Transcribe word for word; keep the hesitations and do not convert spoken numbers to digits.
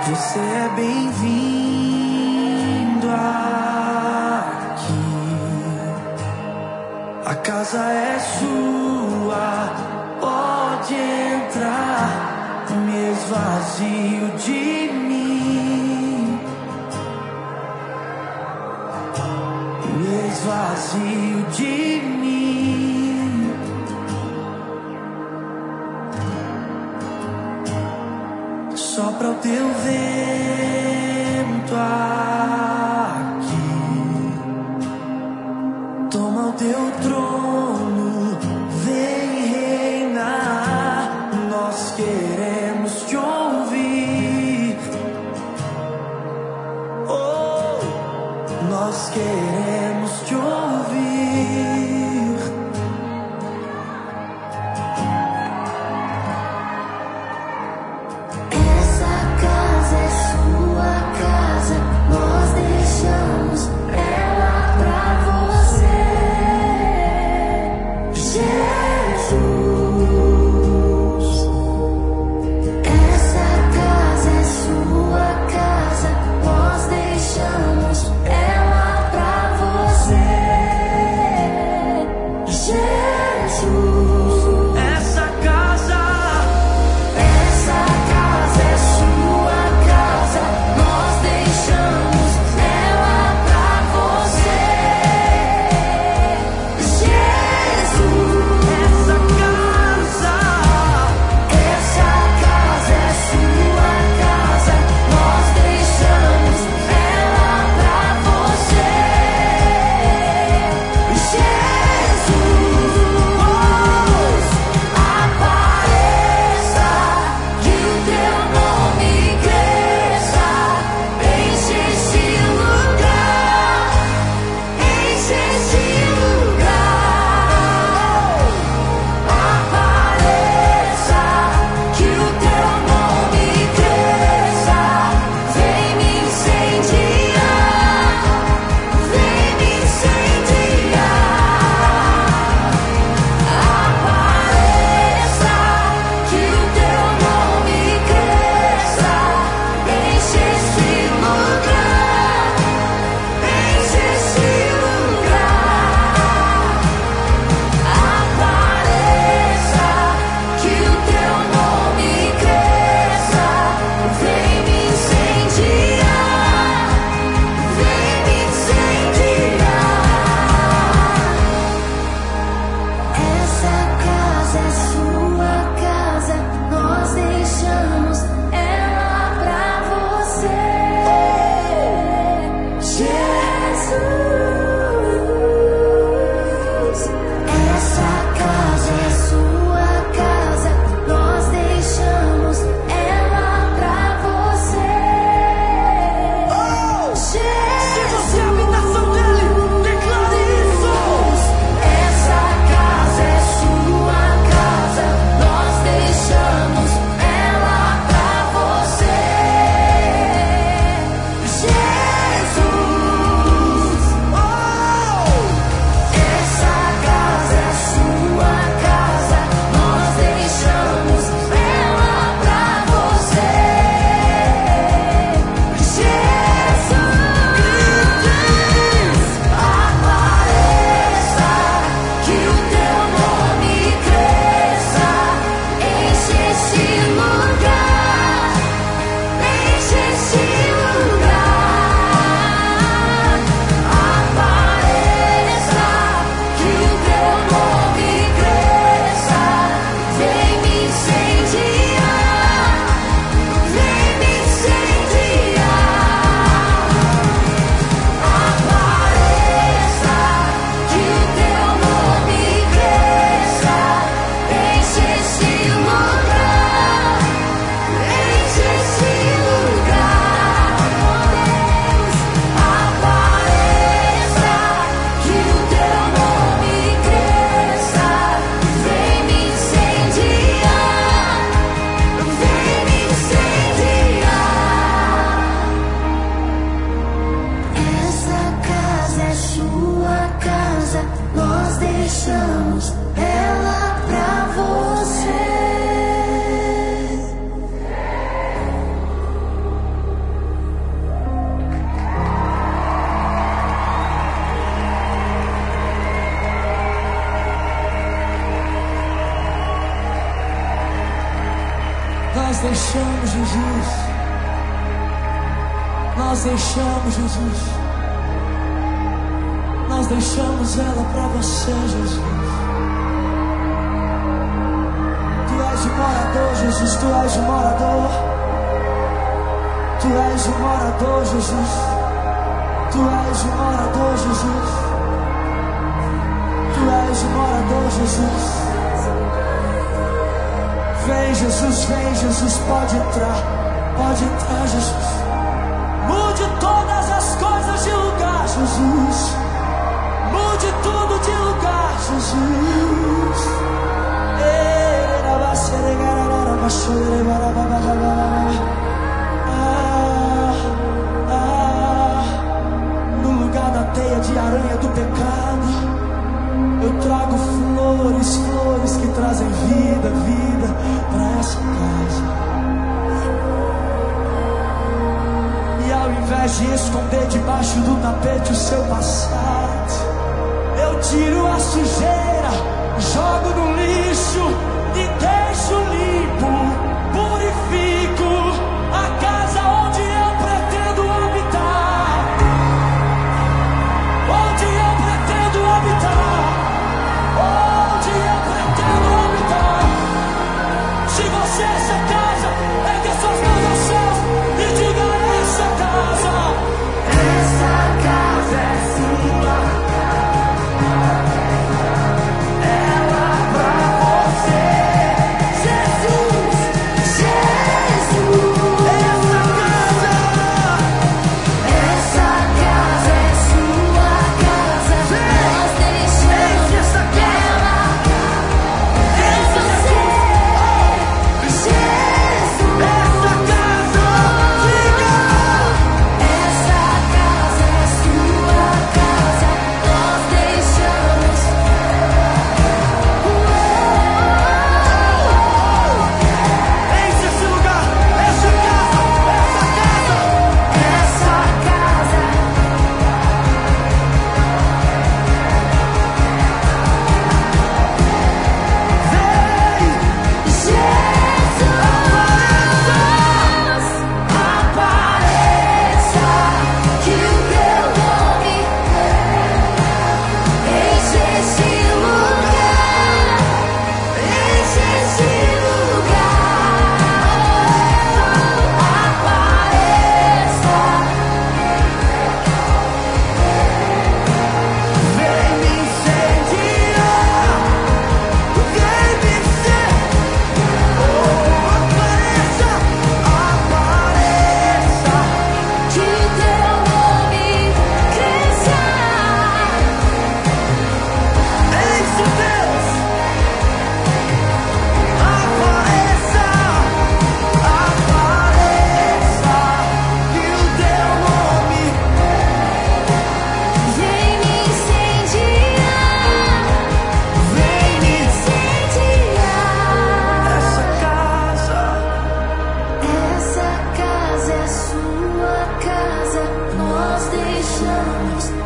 Você é bem-vindo aqui. A casa é sua, pode entrar. Me esvazio de mim, me esvazio de mim. Sopra o teu vento aqui, toma o teu trono, vem reinar. Nós queremos te ouvir, oh, nós queremos te ouvir. Ela pra deixamos, Jesus. Nós deixamos, Jesus. Nós deixamos ela pra você, Jesus. Tu és o morador, Jesus. Tu és o morador. Tu és o morador, Jesus. Tu és o morador, Jesus. Tu és o morador, Jesus. Vem, Jesus, vem, Jesus, pode entrar, pode entrar, Jesus. Mude todas as coisas de lugar, Jesus. Mude tudo de lugar, Jesus. Ah, ah, no lugar da teia de aranha do pecado, eu trago flores, flores que trazem vida, vida para essa casa. E ao invés de esconder debaixo do tapete o seu passado, eu tiro a sujeira, jogo no lixo e deixo limpo, purifico a casa onde eu pretendo habitar. Onde eu pretendo habitar. Onde eu pretendo habitar. Se você é essa casa, ergue suas mãos ao céu e diga: essa casa, essa casa é sua casa, ela pra você, Jesus, Jesus. Essa casa, Essa casa é sua casa. Nós deixamos essa casa, em você, Jesus. essa casa, diga. Essa casa é sua casa. Nós deixamos. Enche esse lugar, essa casa, essa casa. Essa casa. Jesus, apareça, que o teu nome enche esse lugar, enche esse lugar. Apareça, Vem me incendiar, vem me incendiar. Oh, apareça, apareça. que o teu nome cresça. Enche, Deus. Apareça, apareça. Que o teu nome Vem me incendiar, vem me incendiar. essa casa. Essa casa é sua casa. Nós deixamos